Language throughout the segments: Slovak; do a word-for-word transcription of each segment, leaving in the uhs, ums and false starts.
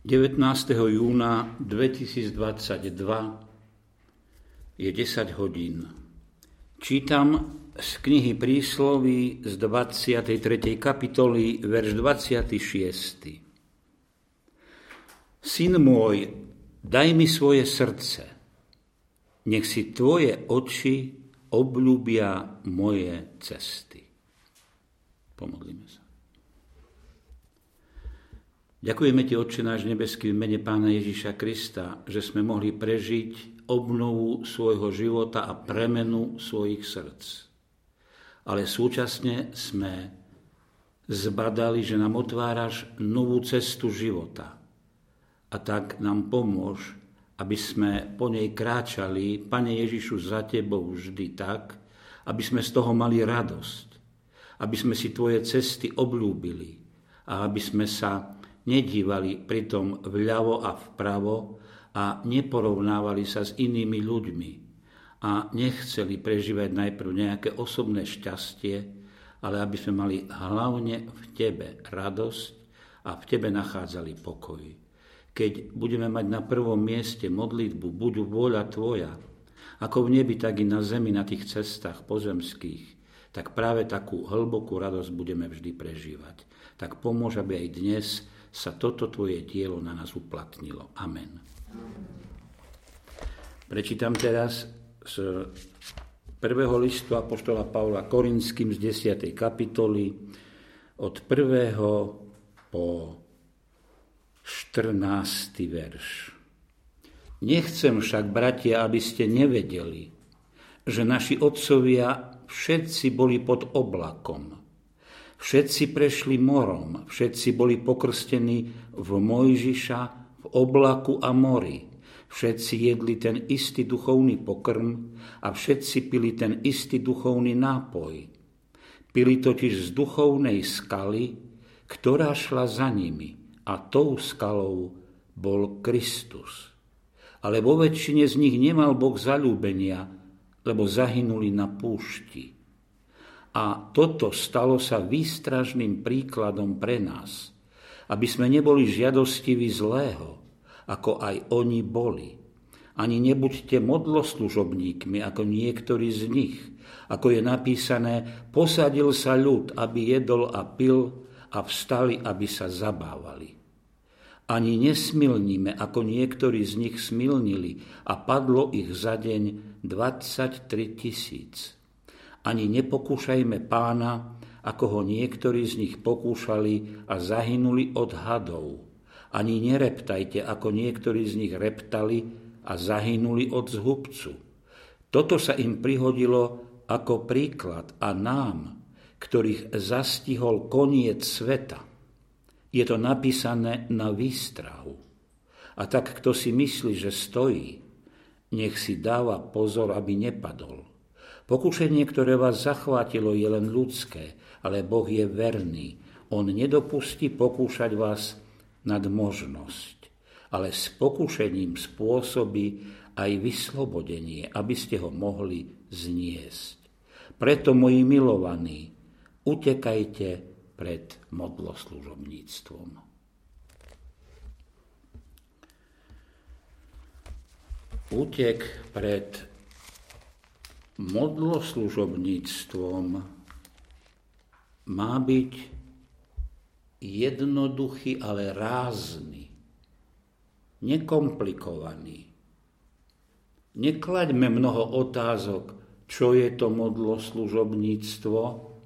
devätnásteho júna dvetisícdvadsaťdva je desať hodín. Čítam z knihy Prísloví z dvadsiatej tretej kapitoly, verš dvadsiaty šiesty. Syn môj, daj mi svoje srdce, nech si tvoje oči obľúbia moje cesty. Pomodlíme sa. Ďakujeme Ti, Otče náš nebeský, v mene Pána Ježiša Krista, že sme mohli prežiť obnovu svojho života a premenu svojich srdc. Ale súčasne sme zbadali, že nám otváraš novú cestu života. A tak nám pomôž, aby sme po nej kráčali, Pane Ježišu, za Tebou vždy tak, aby sme z toho mali radosť, aby sme si Tvoje cesty obľúbili a aby sme sa nedívali pritom vľavo a vpravo a neporovnávali sa s inými ľuďmi a nechceli prežívať najprv nejaké osobné šťastie, ale aby sme mali hlavne v Tebe radosť a v Tebe nachádzali pokoj. Keď budeme mať na prvom mieste modlitbu, buď vôľa Tvoja, ako v nebi, tak i na zemi, na tých cestách pozemských, tak práve takú hlbokú radosť budeme vždy prežívať. Tak pomôž, aby aj dnes sa toto Tvoje dielo na nás uplatnilo. Amen. Prečítam teraz z prvého listu apoštola Pavla Korinským z desiatej kapitoly od prvého po štrnásty verš. Nechcem však, bratia, aby ste nevedeli, že naši otcovia všetci boli pod oblakom. Všetci prešli morom, všetci boli pokrstení v Mojžiša, v oblaku a mori. Všetci jedli ten istý duchovný pokrm a všetci pili ten istý duchovný nápoj. Pili totiž z duchovnej skaly, ktorá šla za nimi, a tou skalou bol Kristus. Ale vo väčšine z nich nemal Boh zaľúbenia, lebo zahynuli na púšti. A toto stalo sa výstražným príkladom pre nás, aby sme neboli žiadostiví zlého, ako aj oni boli. Ani nebuďte modloslužobníkmi, ako niektorí z nich. Ako je napísané, posadil sa ľud, aby jedol a pil, a vstali, aby sa zabávali. Ani nesmilníme, ako niektorí z nich smilnili, a padlo ich za deň dvadsaťtri tisíc. Ani nepokúšajme Pána, ako ho niektorí z nich pokúšali a zahynuli od hadov. Ani nereptajte, ako niektorí z nich reptali a zahynuli od zhubcu. Toto sa im prihodilo ako príklad a nám, ktorých zastihol koniec sveta. Je to napísané na výstrahu. A tak, kto si myslí, že stojí, nech si dáva pozor, aby nepadol. Pokušenie, ktoré vás zachvátilo, je len ľudské, ale Boh je verný. On nedopustí pokúšať vás nad možnosť, ale s pokúšením spôsobí aj vyslobodenie, aby ste ho mohli zniesť. Preto, moji milovaní, utekajte pred modloslužobníctvom. Útek pred modloslužobníctvom má byť jednoduchý, ale rázny, nekomplikovaný. Neklaďme mnoho otázok, čo je to modloslužobníctvo,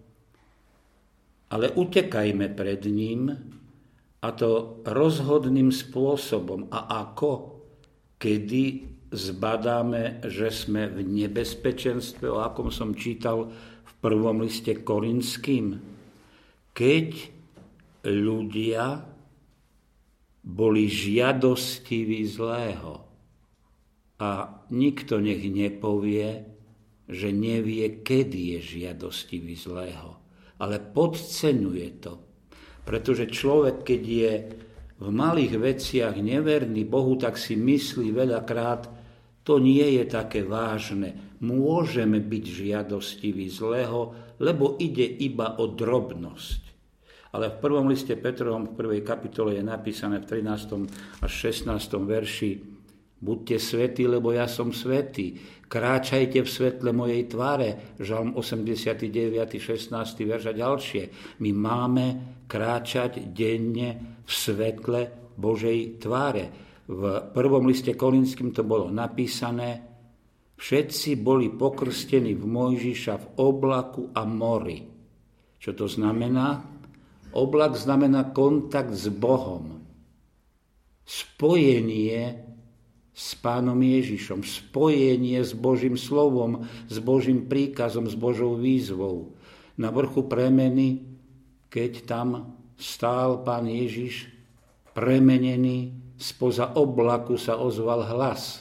ale utekajme pred ním, a to rozhodným spôsobom. A ako? Kedy zbadáme, že sme v nebezpečenstve, o akom som čítal v prvom liste Korinským. Keď ľudia boli žiadostiví zlého. A nikto nech nepovie, že nevie, kedy je žiadostivý zlého. Ale podceňuje to. Pretože človek, keď je v malých veciach neverný Bohu, tak si myslí veľakrát, to nie je také vážne. Môžeme byť žiadostiví zlého, lebo ide iba o drobnosť. Ale v prvom liste Petrovom, v prvej kapitole je napísané v trinástom až šestnástom verši: buďte svätí, lebo ja som svätý. Kráčajte v svetle mojej tváre. Žalm osemdesiatdeväť, šestnásty verš a ďalšie. My máme kráčať denne v svetle Božej tváre. V prvom liste Korinským to bolo napísané: všetci boli pokrstení v Mojžiša v oblaku a mori. Čo to znamená? Oblak znamená kontakt s Bohom. Spojenie s Pánom Ježišom. Spojenie s Božím slovom, s Božím príkazom, s Božou výzvou. Na vrchu premeny, keď tam stál Pán Ježiš, premenený, spoza oblaku sa ozval hlas.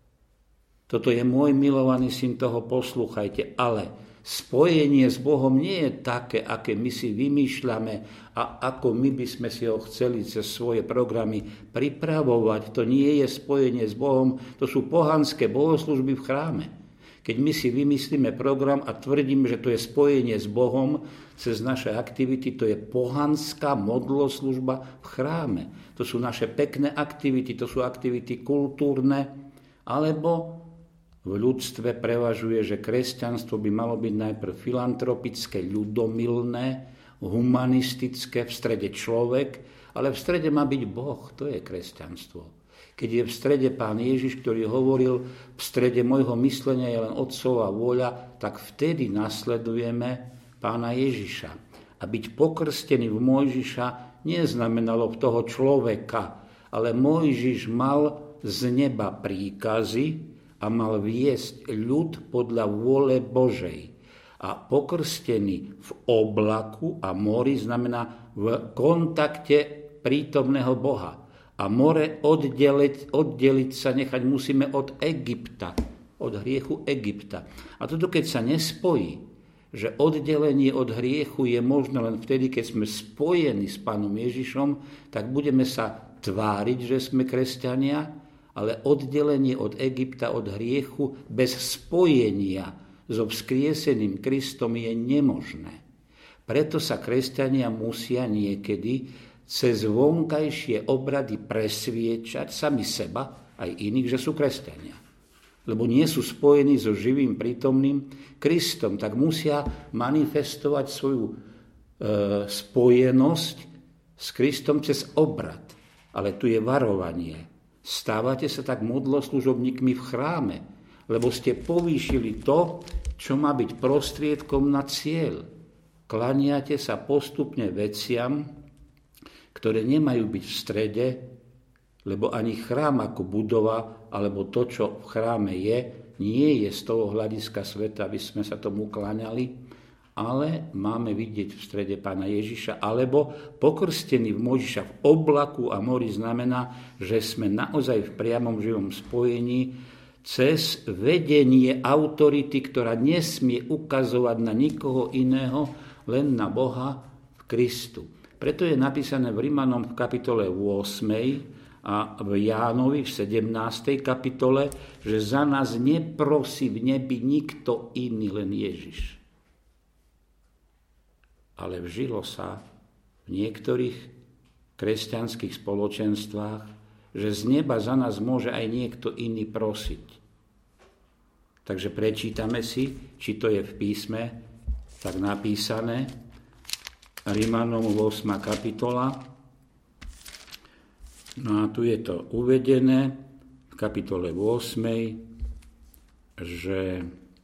Toto je môj milovaný syn, toho poslúchajte, ale spojenie s Bohom nie je také, aké my si vymýšľame a ako my by sme si ho chceli cez svoje programy pripravovať. To nie je spojenie s Bohom, to sú pohanské bohoslužby v chráme. Keď my si vymyslíme program a tvrdíme, že to je spojenie s Bohom cez naše aktivity, to je pohanská modloslužba v chráme. To sú naše pekné aktivity, to sú aktivity kultúrne, alebo v ľudstve prevažuje, že kresťanstvo by malo byť najprv filantropické, ľudomilné, humanistické, v strede človek, ale v strede má byť Boh, to je kresťanstvo. Keď je v strede Pán Ježiš, ktorý hovoril, v strede môjho myslenia je len Otcova vôľa, tak vtedy nasledujeme Pána Ježiša. A byť pokrstený v Mojžiša neznamenalo v toho človeka, ale Mojžiš mal z neba príkazy a mal viesť ľud podľa vôle Božej. A pokrstený v oblaku a mori znamená v kontakte prítomného Boha. A more oddeliť, oddeliť sa nechať musíme od Egypta, od hriechu Egypta. A toto keď sa nespojí, že oddelenie od hriechu je možné len vtedy, keď sme spojení s Pánom Ježišom, tak budeme sa tváriť, že sme kresťania, ale oddelenie od Egypta, od hriechu, bez spojenia so vzkrieseným Kristom je nemožné. Preto sa kresťania musia niekedy cez vonkajšie obrady presviečať sami seba, aj iných, že sú kresťania. Lebo nie sú spojení so živým prítomným Kristom, tak musia manifestovať svoju e, spojenosť s Kristom cez obrad. Ale tu je varovanie. Stávate sa tak modloslužobníkmi v chráme, lebo ste povýšili to, čo má byť prostriedkom na cieľ. Klaniate sa postupne veciam, ktoré nemajú byť v strede, lebo ani chrám ako budova, alebo to, čo v chráme je, nie je z toho hľadiska sveta, aby sme sa tomu kláňali, ale máme vidieť v strede Pána Ježiša, alebo pokrstený v Mojžiša v oblaku a mori znamená, že sme naozaj v priamom živom spojení cez vedenie autority, ktorá nesmie ukazovať na nikoho iného, len na Boha v Kristu. Preto je napísané v Rimanom v kapitole ôsmej a v Jánovi v sedemnástej kapitole, že za nás neprosí v nebi nikto iný, len Ježiš. Ale vžilo sa v niektorých kresťanských spoločenstvách, že z neba za nás môže aj niekto iný prosiť. Takže prečítame si, či to je v písme tak napísané. Rimanom ôsma kapitola. No a tu je to uvedené v kapitole ôsmej, že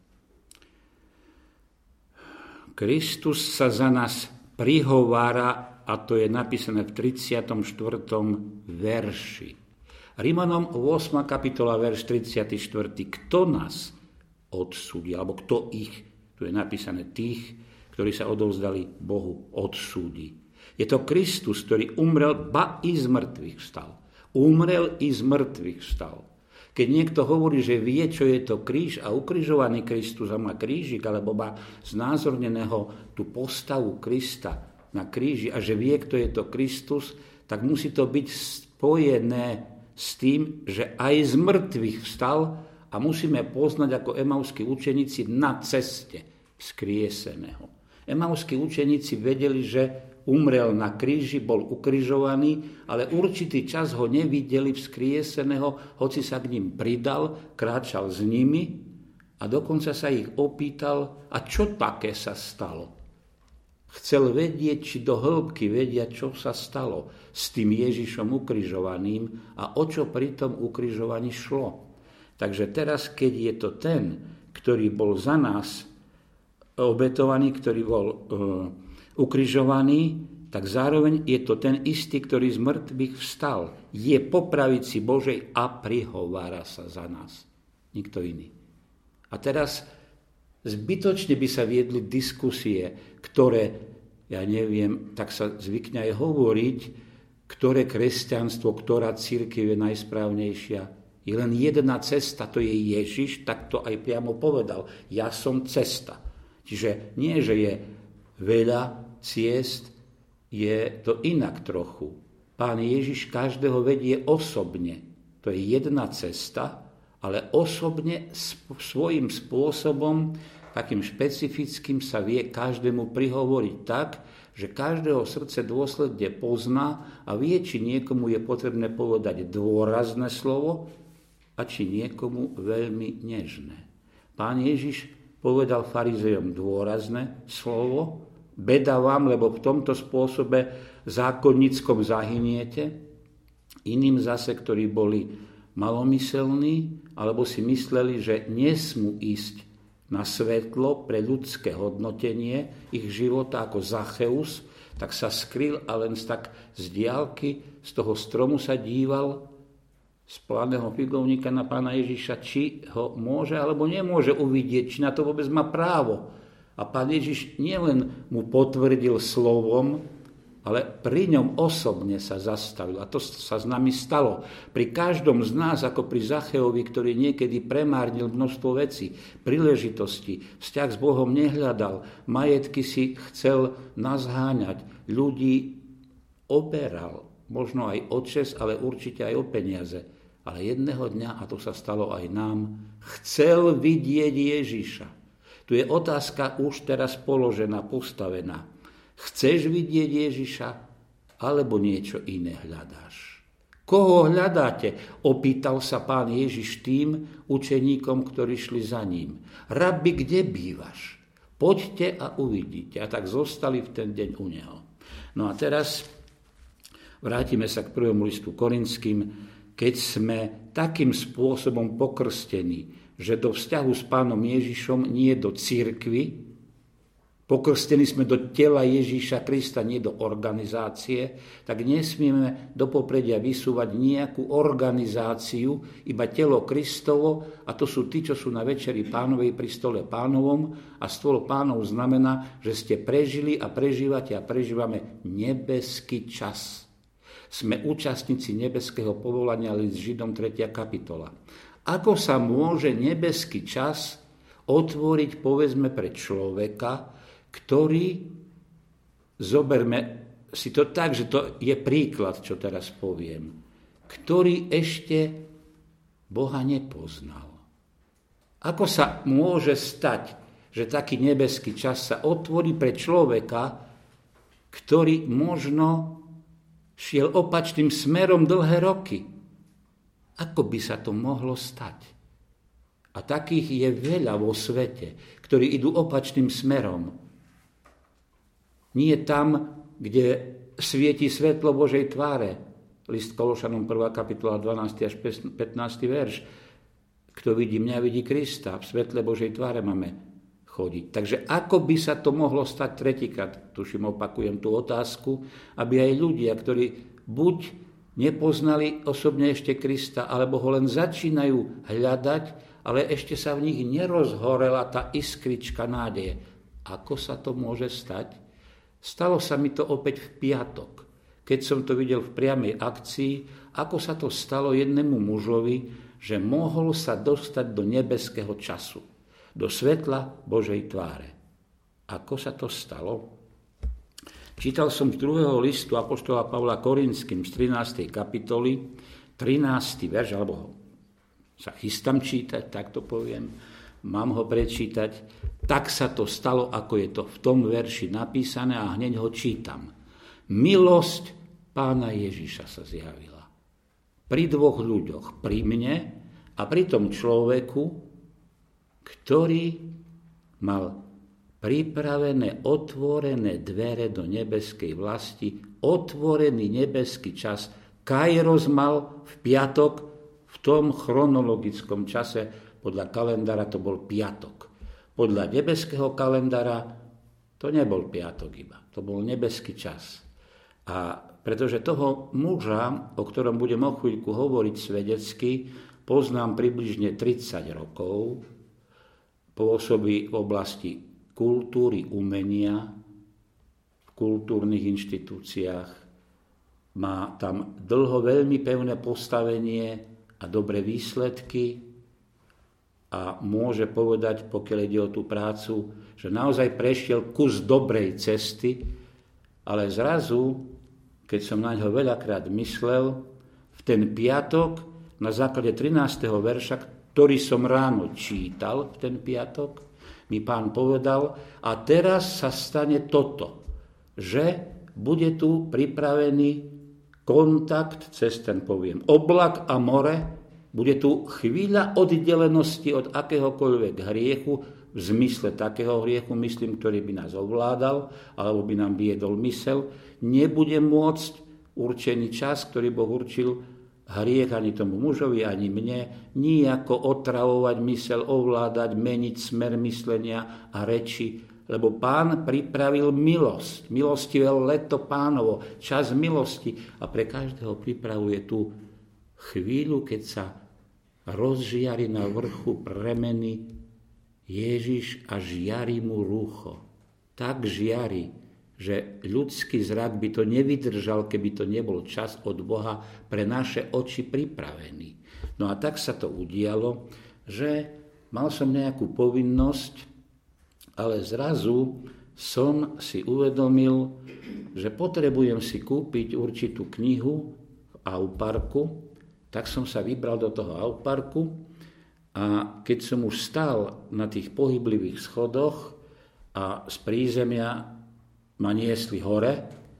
Kristus sa za nás prihovára, a to je napísané v tridsiatom štvrtom verši. Rimanom ôsma kapitola, verš tridsiaty štvrtý. Kto nás odsúdi, alebo kto ich, tu je napísané tých, ktorí sa odovzdali Bohu, odsúdi. Je to Kristus, ktorý umrel, ba i z mŕtvych vstal. Umrel i z mŕtvych vstal. Keď niekto hovorí, že vie, čo je to kríž a ukrižovaný Kristus a má krížik, alebo má znázorneného tú postavu Krista na kríži a že vie, kto je to Kristus, tak musí to byť spojené s tým, že aj z mŕtvych vstal a musíme poznať ako emauskí učeníci na ceste vzkrieseného. Emauskí učeníci vedeli, že umrel na kríži, bol ukrižovaný, ale určitý čas ho nevideli vzkrieseného, hoci sa k ním pridal, kráčal s nimi a dokonca sa ich opýtal, a čo také sa stalo? Chcel vedieť, či do hĺbky vedia, čo sa stalo s tým Ježišom ukrižovaným a o čo pri tom ukrižovaní šlo. Takže teraz, keď je to ten, ktorý bol za nás obetovaný, ktorý bol e, ukrižovaný, tak zároveň je to ten istý, ktorý z mŕtvych vstal. Je po pravici Božej a prihovára sa za nás. Nikto iný. A teraz zbytočne by sa viedli diskusie, ktoré, ja neviem, tak sa zvykne aj hovoriť, ktoré kresťanstvo, ktorá cirkev je najsprávnejšia. Je len jedna cesta, to je Ježiš, tak to aj priamo povedal. Ja som cesta. Čiže nie, že je veľa ciest, je to inak trochu. Pán Ježiš každého vedie osobne. To je jedna cesta, ale osobne svojím spôsobom, takým špecifickým, sa vie každému prihovoriť tak, že každého srdce dôsledne pozná a vie, či niekomu je potrebné povedať dôrazné slovo a či niekomu veľmi nežné. Pán Ježiš povedal farizejom dôrazné slovo, beda vám, lebo v tomto spôsobe zákonníckom zahyniete. Iným zase, ktorí boli malomyselní, alebo si mysleli, že nesmú ísť na svetlo pre ľudské hodnotenie ich života ako Zacheus, tak sa skryl a len tak z diaľky z toho stromu sa díval z planého figovníka na Pána Ježiša, či ho môže alebo nemôže uvidieť, či na to vôbec má právo. A Pán Ježiš nielen mu potvrdil slovom, ale pri ňom osobne sa zastavil. A to sa s nami stalo. Pri každom z nás, ako pri Zacheovi, ktorý niekedy premárnil množstvo vecí, príležitosti, vzťah s Bohom nehľadal, majetky si chcel nazháňať, ľudí oberal, možno aj o česť, ale určite aj o peniaze. Ale jedného dňa, a to sa stalo aj nám, chcel vidieť Ježiša. Tu je otázka už teraz položená, postavená. Chceš vidieť Ježiša, alebo niečo iné hľadáš? Koho hľadáte? Opýtal sa Pán Ježiš tým učeníkom, ktorí šli za ním. Rabi, kde bývaš? Poďte a uvidíte. A tak zostali v ten deň u neho. No a teraz vrátime sa k prvému listu Korinským. Keď sme takým spôsobom pokrstení, že do vzťahu s Pánom Ježišom nie do cirkvi, pokrstení sme do tela Ježíša Krista, nie do organizácie, tak nesmieme do popredia vysúvať nejakú organizáciu, iba telo Kristovo, a to sú tí, čo sú na večeri Pánovej pri stole Pánovom, a stôl Pánov znamená, že ste prežili a prežívate a prežívame nebeský čas. Sme účastníci nebeského povolania, list Židom tretia kapitola. Ako sa môže nebeský čas otvoriť, povedzme, pre človeka, ktorý, zoberme si to tak, že to je príklad, čo teraz poviem, ktorý ešte Boha nepoznal. Ako sa môže stať, že taký nebeský čas sa otvorí pre človeka, ktorý možno šiel opačným smerom dlhé roky? Ako by sa to mohlo stať? A takých je veľa vo svete, ktorí idú opačným smerom. Nie tam, kde svieti svetlo Božej tváre. List Kološanom prvá kapitola dvanásty až pätnásty verš. Kto vidí mňa, vidí Krista. V svetle Božej tváre máme chodiť. Takže ako by sa to mohlo stať tretíkrát? Tuším, opakujem tú otázku, aby aj ľudia, ktorí buď nepoznali osobne ešte Krista, alebo ho len začínajú hľadať, ale ešte sa v nich nerozhorela tá iskrička nádeje. Ako sa to môže stať? Stalo sa mi to opäť v piatok, keď som to videl v priamej akcii, ako sa to stalo jednému mužovi, že mohol sa dostať do nebeského času, do svetla Božej tváre. Ako sa to stalo? Čítal som z druhého listu apoštola Pavla Korinským z trinástej kapitoly, trinásty verš, alebo ho sa chystám čítať, tak to poviem, mám ho prečítať. Tak sa to stalo, ako je to v tom verši napísané, a hneď ho čítam. Milosť Pána Ježiša sa zjavila. Pri dvoch ľuďoch, pri mne a pri tom človeku, ktorý mal pripravené otvorené dvere do nebeskej vlasti, otvorený nebeský čas. Kairos mal v piatok, v tom chronologickom čase, podľa kalendára to bol piatok. Podľa nebeského kalendára to nebol piatok iba, to bol nebeský čas. A pretože toho muža, o ktorom budem o chvíľku hovoriť svedecky, poznám približne tridsať rokov, pôsobí v oblasti kultúry, umenia, v kultúrnych inštitúciách, má tam dlho veľmi pevné postavenie a dobré výsledky a môže povedať, pokiaľ ide o tú prácu, že naozaj prešiel kus dobrej cesty, ale zrazu, keď som na ňo veľakrát myslel, v ten piatok, na základe trinásteho verša, ktorý som ráno čítal v ten piatok, mi Pán povedal, a teraz sa stane toto, že bude tu pripravený kontakt cez ten, poviem, oblak a more, bude tu chvíľa oddelenosti od akéhokoľvek hriechu, v zmysle takého hriechu, myslím, ktorý by nás ovládal, alebo by nám viedol mysel, nebude môcť určený čas, ktorý Boh určil, hriech ani tomu mužovi, ani mne, nijako otravovať mysel, ovládať, meniť smer myslenia a reči, lebo Pán pripravil milosť. Milostivé leto Pánovo, čas milosti a pre každého pripravuje tú chvíľu, keď sa rozžiari na vrchu premeny Ježiš a žiari mu rúcho. Tak žiari, že ľudský zrak by to nevydržal, keby to nebol čas od Boha pre naše oči pripravený. No a tak sa to udialo, že mal som nejakú povinnosť, ale zrazu som si uvedomil, že potrebujem si kúpiť určitú knihu v Auparku, tak som sa vybral do toho Auparku a keď som už stál na tých pohyblivých schodoch a z prízemia ma niesli hore,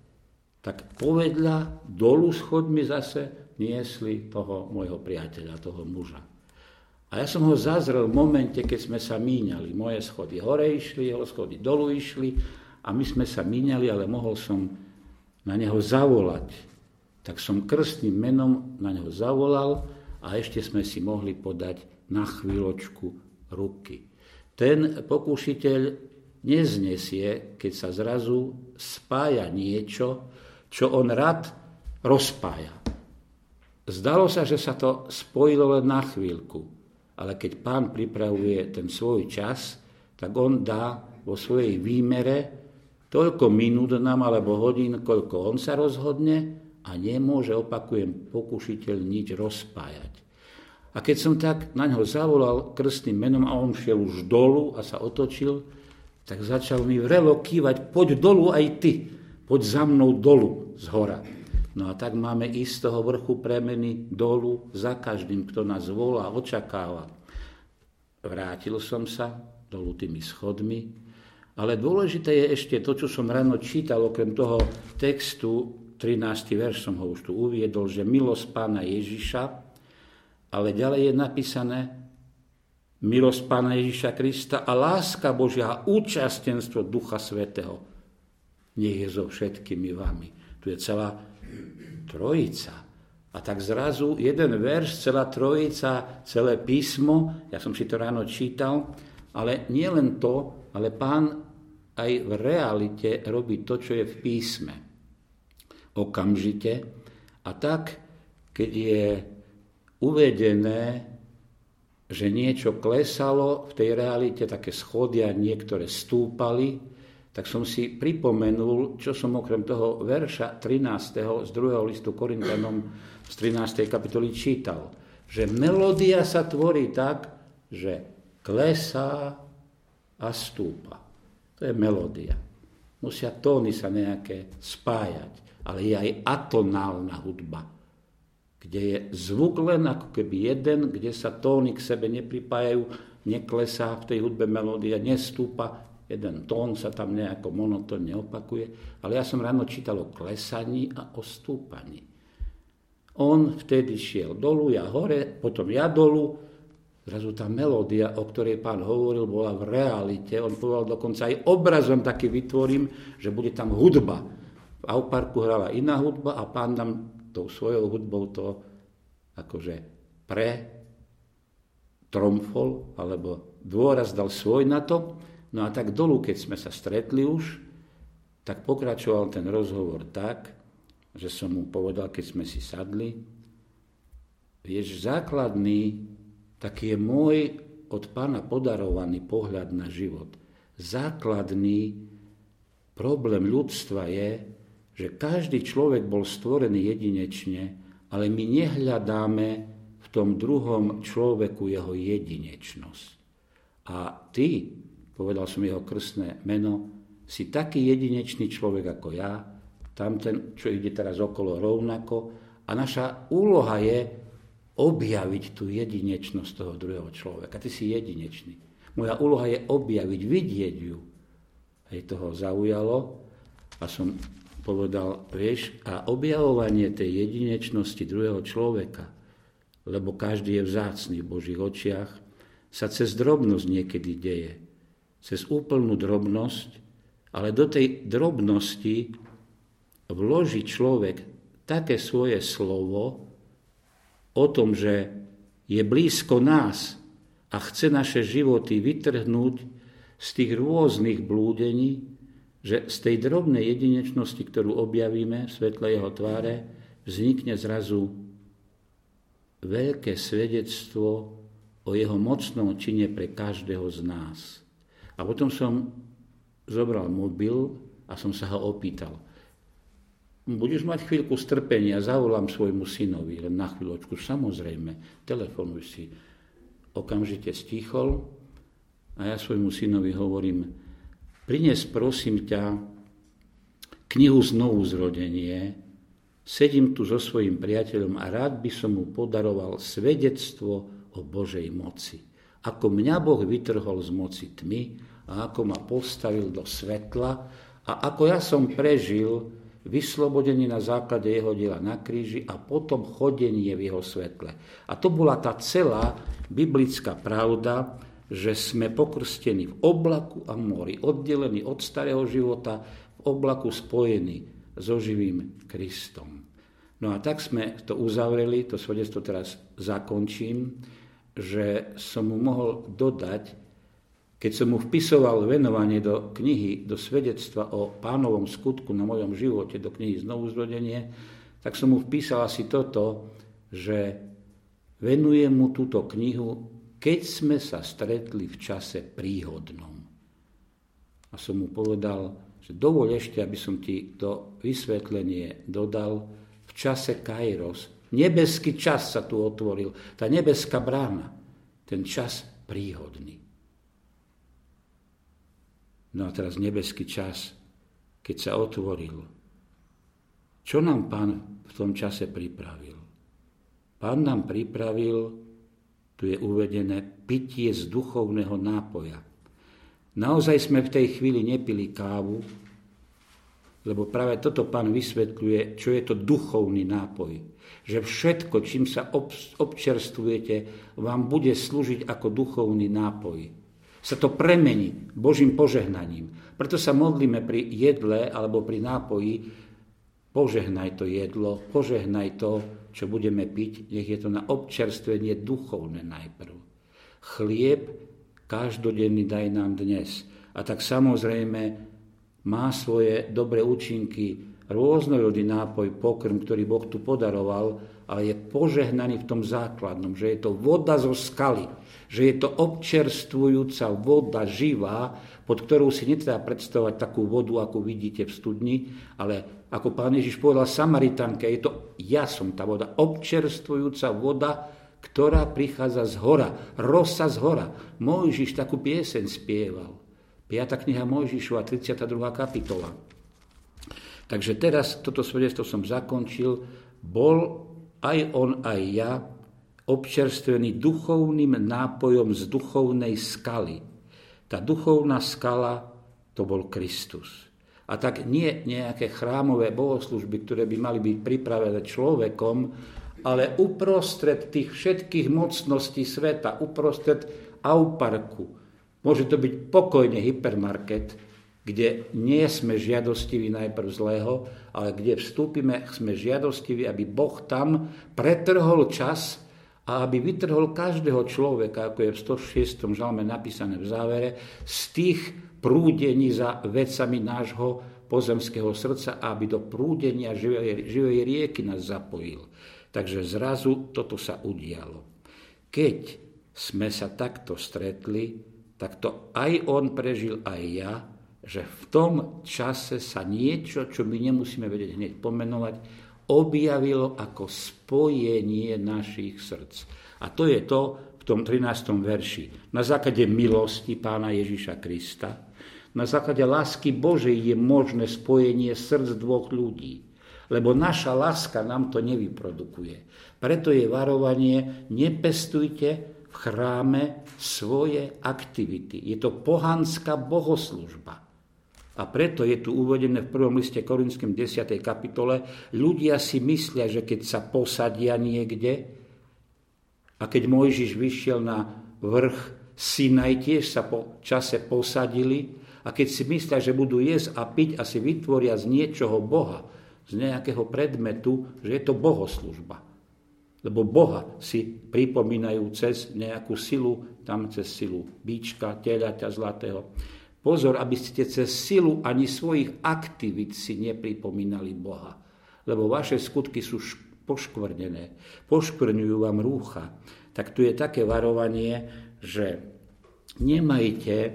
tak povedľa dolu schodmi zase niesli toho môjho priateľa, toho muža. A ja som ho zazrel v momente, keď sme sa míňali. Moje schody hore išli, jeho schody dolu išli a my sme sa míňali, ale mohol som na neho zavolať. Tak som krstným menom na neho zavolal a ešte sme si mohli podať na chvíľočku ruky. Ten pokúšiteľ neznesie, keď sa zrazu spája niečo, čo on rád rozpája. Zdalo sa, že sa to spojilo len na chvíľku, ale keď Pán pripravuje ten svoj čas, tak on dá vo svojej výmere toľko minút nám alebo hodín, koľko on sa rozhodne a nemôže, opakujem, pokúšiteľ nič rozpájať. A keď som tak na ňo zavolal krstným menom a on šiel už dolu a sa otočil, tak začal mi vrelo kývať, poď dolu aj ty, poď za mnou dolu z hora. No a tak máme ísť z toho vrchu premeny dolu za každým, kto nás volá, očakáva. Vrátil som sa dolu tými schodmi, ale dôležité je ešte to, čo som ráno čítal, okrem toho textu, trinásty verš som ho už tu uviedol, že milosť Pána Ježiša, ale ďalej je napísané, milosť Pána Ježiša Krista a láska Božia a účastenstvo Ducha Svätého nech je so všetkými vami. Tu je celá trojica. A tak zrazu jeden verš, celá trojica, celé písmo, ja som si to ráno čítal, ale nie len to, ale Pán aj v realite robí to, čo je v písme. Okamžite. A tak, keď je uvedené, že niečo klesalo, v tej realite také schody a niektoré stúpali, tak som si pripomenul, čo som okrem toho verša trinásteho z druhého listu Korinťanom z trinástej kapitoly čítal. Že melódia sa tvorí tak, že klesá a stúpa. To je melódia. Musia tóny sa nejaké spájať, ale je aj atonálna hudba, kde je zvuk len ako keby jeden, kde sa tóny k sebe nepripájajú, neklesá v tej hudbe melódia, nestúpa, jeden tón sa tam nejako monotónne opakuje, ale ja som ráno čítal o klesaní a o stúpaní. On vtedy šiel dolu, ja hore, potom ja dolu, zrazu tá melódia, o ktorej pán hovoril, bola v realite. On povedal dokonca aj obrazom taký vytvorím, že bude tam hudba. V Auparku hrala iná hudba a pán nám tou svojou hudbou to akože pre tromfol, alebo dôraz dal svoj na to. No a tak dolu, keď sme sa stretli už, tak pokračoval ten rozhovor tak, že som mu povedal, keď sme si sadli, vieš, základný, taký je môj od pána podarovaný pohľad na život. Základný problém ľudstva je, že každý človek bol stvorený jedinečne, ale my nehľadáme v tom druhom človeku jeho jedinečnosť. A ty, povedal som jeho krstné meno, si taký jedinečný človek ako ja, tamten, čo ide teraz okolo rovnako, a naša úloha je objaviť tú jedinečnosť toho druhého človeka. Ty si jedinečný. Moja úloha je objaviť, vidieť ju. Hej, toho zaujalo a som povedal, vieš, a objavovanie tej jedinečnosti druhého človeka, lebo každý je vzácny v Božích očiach, sa cez drobnosť niekedy deje. Cez úplnú drobnosť, ale do tej drobnosti vloží človek také svoje slovo o tom, že je blízko nás a chce naše životy vytrhnúť z tých rôznych blúdení, že z tej drobnej jedinečnosti, ktorú objavíme v svetle jeho tváre, vznikne zrazu veľké svedectvo o jeho mocnom čine pre každého z nás. A potom som zobral mobil a som sa ho opýtal. Budeš mať chvíľku strpenia, zavolám svojmu synovi, len na chvíľočku, samozrejme, telefonuj si. Okamžite stichol a ja svojmu synovi hovorím, prines prosím ťa knihu Znovuzrodenie, sedím tu so svojím priateľom a rád by som mu podaroval svedectvo o Božej moci. Ako mňa Boh vytrhol z moci tmy a ako ma postavil do svetla a ako ja som prežil vyslobodenie na základe jeho diela na kríži a potom chodenie v jeho svetle. A to bola tá celá biblická pravda, že sme pokrstení v oblaku a mori, oddelení od starého života, v oblaku spojení so živým Kristom. No a tak sme to uzavreli, to svedectvo teraz zakončím, že som mu mohol dodať, keď som mu vpisoval venovanie do knihy, do svedectva o Pánovom skutku na mojom živote, do knihy Znovuzrodenie, tak som mu vpísal asi toto, že venujem mu túto knihu, keď sme sa stretli v čase príhodnom. A som mu povedal, že dovoľ ešte, aby som ti to vysvetlenie dodal v čase Kairos. Nebeský čas sa tu otvoril, tá nebeská brána, ten čas príhodný. No a teraz nebeský čas, keď sa otvoril. Čo nám Pán v tom čase pripravil? Pán nám pripravil, tu je uvedené, pitie z duchovného nápoja. Naozaj sme v tej chvíli nepili kávu, lebo práve toto Pán vysvetľuje, čo je to duchovný nápoj. Že všetko, čím sa občerstvujete, vám bude slúžiť ako duchovný nápoj. Sa to premení Božím požehnaním. Preto sa modlíme pri jedle alebo pri nápoji, požehnaj to jedlo, požehnaj to, čo budeme piť, nech je to na občerstvenie duchovné najprv. Chlieb každodenný daj nám dnes. A tak samozrejme má svoje dobré účinky, rôznorodý nápoj, pokrm, ktorý Boh tu podaroval, ale je požehnaný v tom základnom, že je to voda zo skaly, že je to občerstvujúca voda živá, pod ktorou si netreba predstavovať takú vodu, ako vidíte v studni, ale ako Pán Ježiš povedal Samaritánke, je to ja som tá voda, občerstvujúca voda, ktorá prichádza z hora, rosa z hora. Mojžiš takú pieseň spieval. piata kniha Mojžišova, tridsiata druhá kapitola. Takže teraz toto svedectvo som zakončil. Bol aj on, aj ja občerstvený duchovným nápojom z duchovnej skaly. Tá duchovná skala to bol Kristus. A tak nie nejaké chrámové bohoslužby, ktoré by mali byť pripravené človekom, ale uprostred tých všetkých mocností sveta, uprostred auparku. Môže to byť pokojne hypermarket, kde nie sme žiadostiví najprv zlého, ale kde vstúpime, sme žiadostiví, aby Boh tam pretrhol čas a aby vytrhol každého človeka, ako je v stošiestom žalme napísané v závere, z tých prúdení za vecami nášho pozemského srdca, aby do prúdenia živej, živej rieky nás zapojil. Takže zrazu toto sa udialo. Keď sme sa takto stretli, tak to aj on prežil, aj ja, že v tom čase sa niečo, čo my nemusíme vedieť hneď pomenovať, objavilo ako spojenie našich srdc. A to je to v tom trinástom verši. Na základe milosti Pána Ježiša Krista, na základe lásky Božej je možné spojenie srdc dvoch ľudí. Lebo naša láska nám to nevyprodukuje. Preto je varovanie, nepestujte v chráme svoje aktivity. Je to pohanská bohoslužba. A preto je tu uvedené v prvom liste Korinským desiatej kapitole, ľudia si myslia, že keď sa posadia niekde, a keď Mojžiš vyšiel na vrch Sinaj, tiež sa po čase posadili, a keď si myslia, že budú jesť a piť a si vytvoria z niečoho Boha, z nejakého predmetu, že je to bohoslužba. Lebo Boha si pripomínajú cez nejakú silu, tam cez silu bíčka, teľaťa zlatého. Pozor, aby ste cez silu ani svojich aktivít si nepripomínali Boha. Lebo vaše skutky sú poškvrnené. Poškvrňujú vám rúcha. Tak tu je také varovanie, že nemajte e,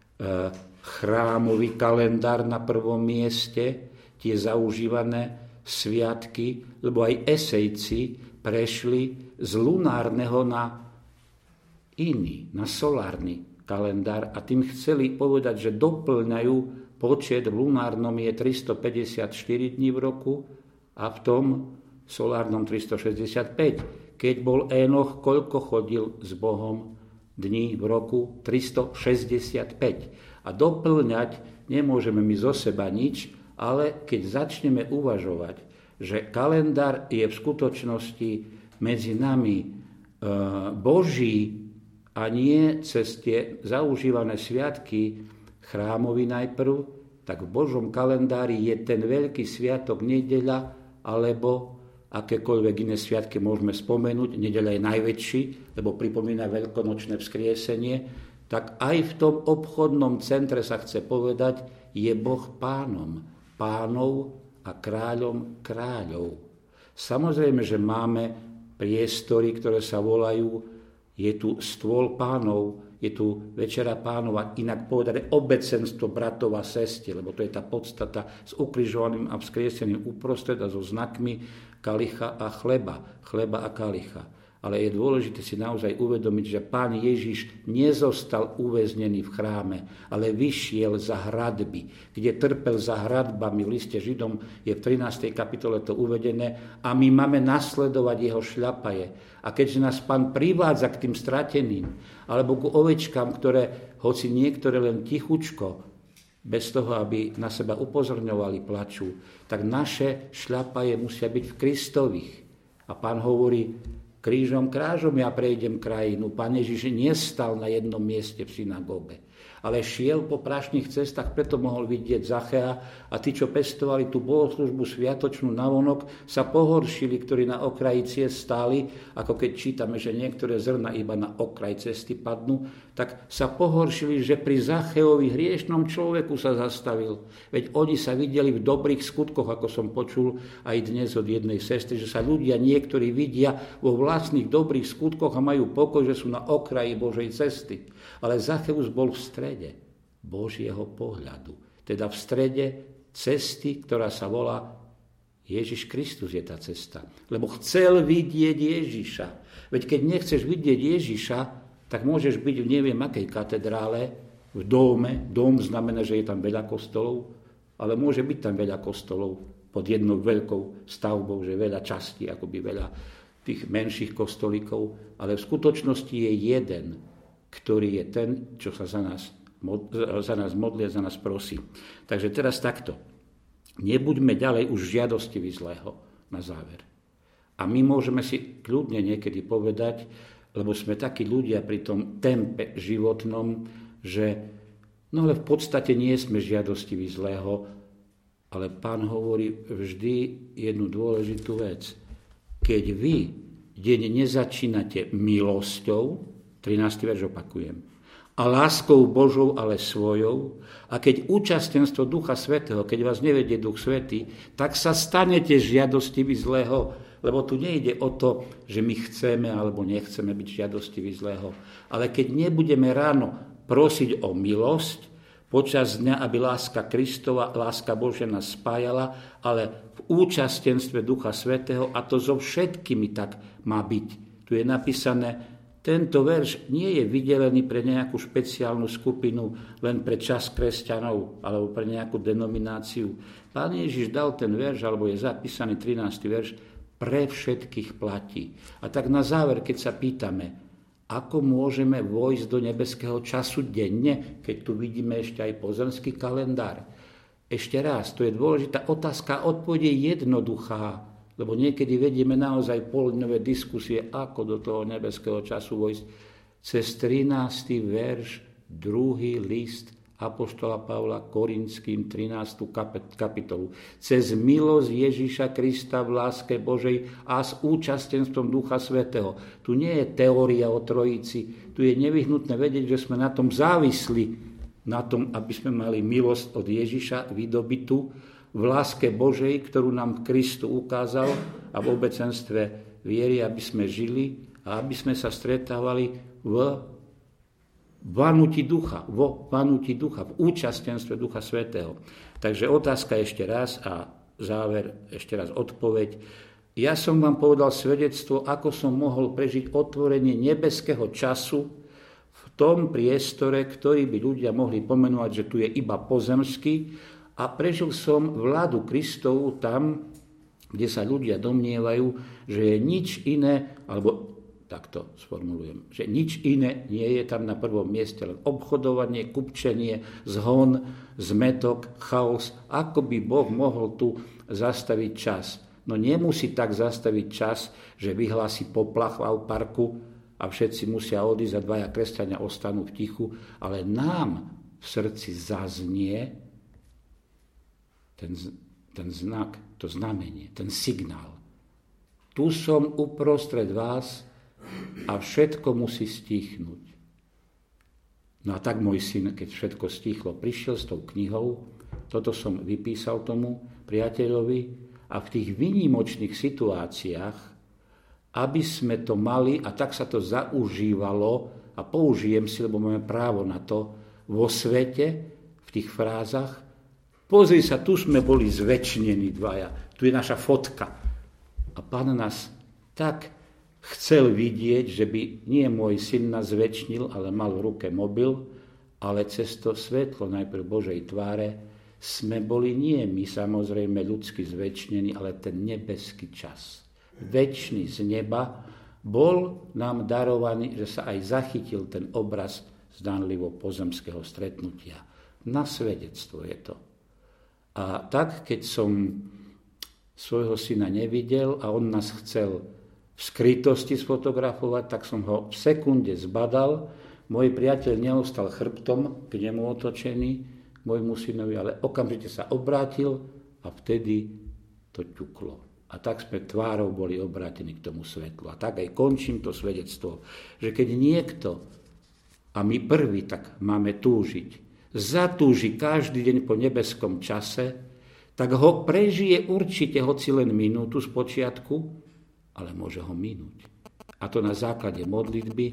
chrámový kalendár na prvom mieste, tie zaužívané sviatky, lebo aj Esejci prešli z lunárneho na iný, na solárny kalendár a tým chceli povedať, že doplňajú počet, v lunárnom je tristopäťdesiatštyri dní v roku a v tom solárnom tristošesťdesiatpäť. Keď bol Énoch, koľko chodil s Bohom dní v roku? tristošesťdesiatpäť. A doplňať nemôžeme my zo seba nič, ale keď začneme uvažovať, že kalendár je v skutočnosti medzi nami e, Boží a nie cez tie zaužívané sviatky chrámovi najprv, tak v Božom kalendári je ten veľký sviatok nedeľa, alebo akékoľvek iné sviatky môžeme spomenúť. Nedeľa je najväčší, lebo pripomína veľkonočné vzkriesenie. Tak aj v tom obchodnom centre sa chce povedať, je Boh pánom, pánov a kráľom kráľov. Samozrejme, že máme priestory, ktoré sa volajú, je tu stôl pánov, je tu večera pánov a inak povedané obecenstvo bratov a sestier, lebo to je tá podstata s ukrižovaným a vzkrieseným uprostred a so znakmi kalicha a chleba, chleba a kalicha. Ale je dôležité si naozaj uvedomiť, že Pán Ježiš nezostal uväznený v chráme, ale vyšiel za hradby, kde trpel za hradbami. V liste Židom je v trinástej kapitole to uvedené a my máme nasledovať jeho šľapaje. A keďže nás Pán privádza k tým strateným, alebo k ovečkám, ktoré, hoci niektoré len tichučko, bez toho, aby na seba upozorňovali, plačú, tak naše šľapaje musia byť v Kristových. A Pán hovorí, krížom krážom ja prejdem krajinu. Pán Ježiš nestal na jednom mieste v synagóge, ale šiel po prašných cestách, preto mohol vidieť Zachea a tí, čo pestovali tú bohoslužbu sviatočnú navonok, sa pohoršili, ktorí na okraji ciest stáli, ako keď čítame, že niektoré zrna iba na okraj cesty padnú, tak sa pohoršili, že pri Zacheovi hriešnom človeku sa zastavil. Veď oni sa videli v dobrých skutkoch, ako som počul aj dnes od jednej sestry, že sa ľudia niektorí vidia vo vlastných dobrých skutkoch a majú pokoj, že sú na okraji Božej cesty. Ale Zacheus bol v strede Božieho pohľadu. Teda v strede cesty, ktorá sa volá Ježiš Kristus je tá cesta. Lebo chcel vidieť Ježiša. Veď keď nechceš vidieť Ježiša, tak môžeš byť v neviem akej katedrále, v dome. Dom znamená, že je tam veľa kostolov, ale môže byť tam veľa kostolov pod jednou veľkou stavbou, že veľa častí, akoby veľa tých menších kostolíkov. Ale v skutočnosti je jeden, ktorý je ten, čo sa za nás za nás modlí a za nás prosí. Takže teraz takto. Nebuďme ďalej už žiadostiví zlého na záver. A my môžeme si kľudne niekedy povedať, lebo sme takí ľudia pri tom tempe životnom, že no ale v podstate nie sme žiadostiví zlého, ale Pán hovorí vždy jednu dôležitú vec. Keď vy deň nezačínate milosťou, trinásty verš opakujem, a láskou Božou, ale svojou, a keď účastenstvo Ducha Svätého, keď vás nevedie Duch Svätý, tak sa stanete žiadostiví zlého, lebo tu nejde o to, že my chceme alebo nechceme byť žiadostiví zlého. Ale keď nebudeme ráno prosiť o milosť, počas dňa, aby láska Kristova, láska Božia nás spájala, ale v účastenstve Ducha Svätého, a to so všetkými tak má byť. Tu je napísané, tento verš nie je vydelený pre nejakú špeciálnu skupinu, len pre časť kresťanov alebo pre nejakú denomináciu. Pán Ježiš dal ten verš, alebo je zapísaný trinásty verš, pre všetkých platí. A tak na záver, keď sa pýtame, ako môžeme vojsť do nebeského času denne, keď tu vidíme ešte aj pozemský kalendár. Ešte raz, to je dôležitá otázka, odpoveď je jednoduchá, lebo niekedy vedieme naozaj poludňové diskusie, ako do toho nebeského času vojsť. Cez trinásty verš, druhý list apoštola Pavla Korinským, trinástu kapitolu. Cez milosť Ježíša Krista v láske Božej a s účastenstvom Ducha Svätého. Tu nie je teória o Trojici, tu je nevyhnutné vedieť, že sme na tom závisli, na tom, aby sme mali milosť od Ježiša vydobitú v láske Božej, ktorú nám Kristu ukázal, a v obecenstve viery, aby sme žili a aby sme sa stretávali v vanutí ducha, vo vanutí ducha, v účastenstve Ducha Svätého. Takže otázka ešte raz a záver, ešte raz odpoveď. Ja som vám povedal svedectvo, ako som mohol prežiť otvorenie nebeského času v tom priestore, ktorý by ľudia mohli pomenovať, že tu je iba pozemský, a prežil som vládu Kristovu tam, kde sa ľudia domnievajú, že je nič iné, alebo takto sformulujem, že nič iné nie je tam na prvom mieste, len obchodovanie, kupčenie, zhon, zmetok, chaos. Ako by Boh mohol tu zastaviť čas? No nemusí tak zastaviť čas, že vyhlási poplach v parku a všetci musia odísť a dvaja kresťania ostanú v tichu, ale nám v srdci zaznie ten, ten znak, to znamenie, ten signál. Tu som uprostred vás a všetko musí stichnúť. No a tak môj syn, keď všetko stichlo, prišiel s tou knihou, toto som vypísal tomu priateľovi, a v tých výnimočných situáciách, aby sme to mali, a tak sa to zaužívalo, a použijem si, lebo máme právo na to, vo svete, v tých frázach, pozri sa, tu sme boli zvečnení dvaja, tu je naša fotka. A Pán nás tak chcel vidieť, že by nie môj syn nás zvečnil, ale mal v ruke mobil, ale cez to svetlo najprv Božej tváre sme boli nie my, samozrejme ľudsky zvečnení, ale ten nebeský čas. Večný z neba bol nám darovaný, že sa aj zachytil ten obraz zdánlivo pozemského stretnutia. Na svedectvo je to. A tak, keď som svojho syna nevidel a on nás chcel v skrytosti sfotografovať, tak som ho v sekunde zbadal. Môj priateľ neostal chrbtom k nemu otočený, môjmu synovi, ale okamžite sa obrátil a vtedy to ťuklo. A tak sme tvárou boli obrátení k tomu svetlu. A tak aj končím to svedectvo, že keď niekto, a my prví tak máme túžiť, zatúži každý deň po nebeskom čase, tak ho prežije určite hoci len minútu z počiatku, ale môže ho minúť. A to na základe modlitby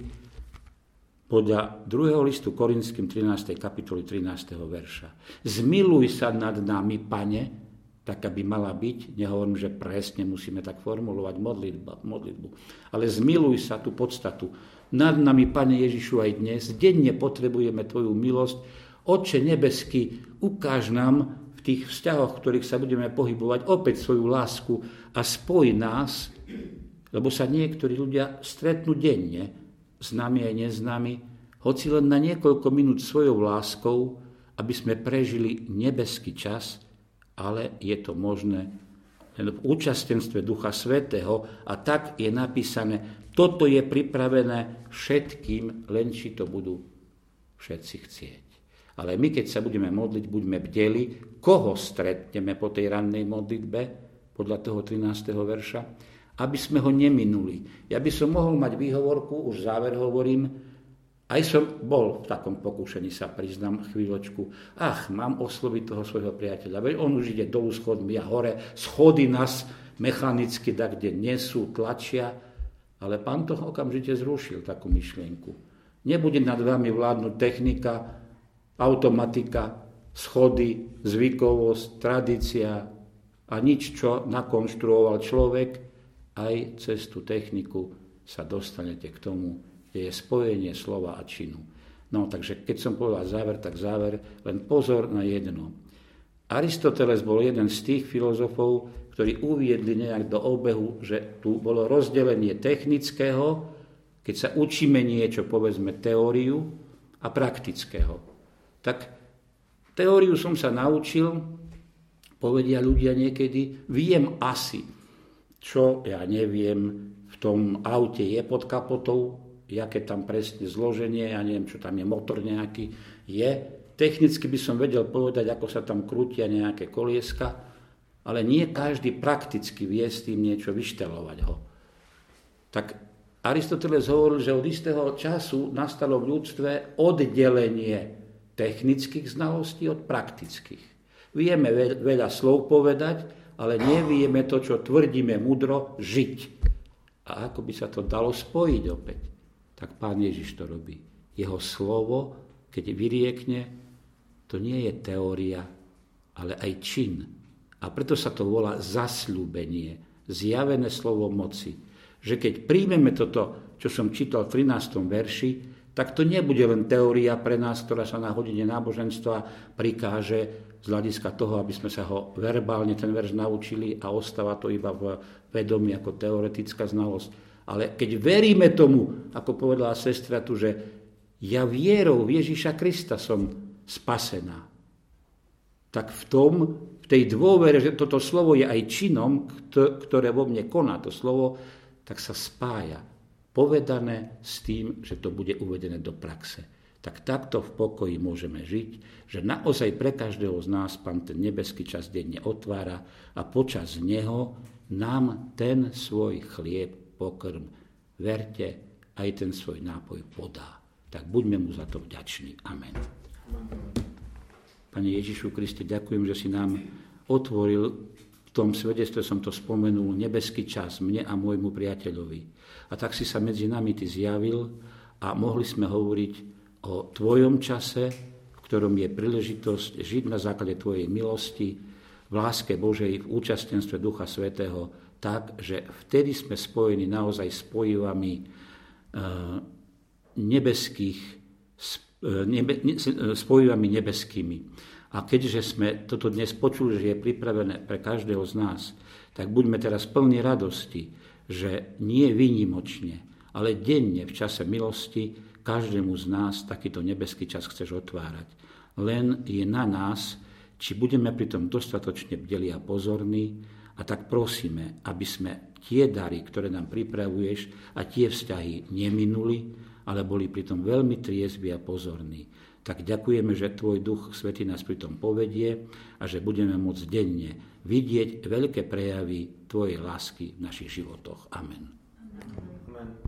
podľa druhého listu Korinským trinástej kapitoly trinásteho verša. Zmiluj sa nad nami, Pane, tak aby mala byť, nehovorím, že presne musíme tak formulovať modlitbu, modlitbu, ale zmiluj sa tú podstatu. Nad nami, Pane Ježišu, aj dnes, denne potrebujeme Tvoju milosť. Otče nebeský, ukáž nám v tých vzťahoch, v ktorých sa budeme pohybovať, opäť svoju lásku a spoj nás, lebo sa niektorí ľudia stretnú denne, s nami aj neznámi, hoci len na niekoľko minút svojou láskou, aby sme prežili nebeský čas, ale je to možné len v účastenstve Ducha Svätého a tak je napísané, toto je pripravené všetkým, len či to budú všetci chcieť. Ale my, keď sa budeme modliť, buďme bdeli, koho stretneme po tej rannej modlitbe, podľa toho trinásteho verša, aby sme ho neminuli. Ja by som mohol mať výhovorku, už záver hovorím, aj som bol v takom pokúšení, sa priznám chvíľočku. Ach, mám osloviť toho svojho priateľa. Veď on už ide dolu schodmi a hore. Schody nás mechanicky tak, kde nesú, tlačia. Ale Pán to okamžite zrušil, takú myšlienku. Nebude nad vami vládnuť technika, automatika, schody, zvykovosť, tradícia a nič, čo nakonštruoval človek. Aj cez tú techniku sa dostanete k tomu, je spojenie slova a činu. No, takže keď som povedal záver, tak záver, len pozor na jedno. Aristoteles bol jeden z tých filozofov, ktorí uviedli nejak do obehu, že tu bolo rozdelenie technického, keď sa učíme niečo, povedzme teóriu, a praktického. Tak teóriu som sa naučil, povedia ľudia niekedy, viem asi, čo ja neviem, v tom aute je pod kapotou, jaké tam presne zloženie, ja neviem, čo tam je, motor nejaký je. Technicky by som vedel povedať, ako sa tam krútia nejaké kolieska, ale nie každý prakticky vie s tým niečo vyštelovať ho. Tak Aristoteles hovoril, že od istého času nastalo v ľudstve oddelenie technických znalostí od praktických. Vieme veľa slov povedať, ale nevieme to, čo tvrdíme mudro, žiť. A ako by sa to dalo spojiť opäť? Tak Pán Ježiš to robí. Jeho slovo, keď vyriekne, to nie je teória, ale aj čin. A preto sa to volá zasľúbenie, zjavené slovo moci. Že keď príjmeme toto, čo som čítal v trinástom verši, tak to nebude len teória pre nás, ktorá sa na hodine náboženstva prikáže z hľadiska toho, aby sme sa ho verbálne ten verš naučili a ostáva to iba v vedomí ako teoretická znalosť. Ale keď veríme tomu, ako povedala sestra tu, že ja vierou v Ježiša Krista som spasená, tak v tom, v tej dôvere, že toto slovo je aj činom, ktoré vo mne koná to slovo, tak sa spája povedané s tým, že to bude uvedené do praxe. Tak takto v pokoji môžeme žiť, že naozaj pre každého z nás Pán ten nebeský čas denne otvára a počas neho nám ten svoj chlieb, pokrm, verte, aj ten svoj nápoj podá. Tak buďme mu za to vďační. Amen. Pane Ježišu Kriste, ďakujem, že si nám otvoril, v tom svedectve som to spomenul, nebeský čas mne a môjmu priateľovi. A tak si sa medzi nami ty zjavil a mohli sme hovoriť o tvojom čase, v ktorom je príležitosť žiť na základe tvojej milosti, v láske Božej, v účastenstve Ducha Svätého, tak, že vtedy sme spojení naozaj spojivami nebeských, nebe, spojivami nebeskými. A keďže sme toto dnes počuli, že je pripravené pre každého z nás, tak buďme teraz plní radosti, že nie výnimočne, ale denne v čase milosti každému z nás takýto nebeský čas chceš otvárať. Len je na nás, či budeme pri tom dostatočne bdeli a pozorní. A tak prosíme, aby sme tie dary, ktoré nám pripravuješ, a tie vzťahy neminuli, ale boli pritom veľmi triezvi a pozorní. Tak ďakujeme, že tvoj Duch Svätý nás pritom povedie a že budeme môcť denne vidieť veľké prejavy tvojej lásky v našich životoch. Amen.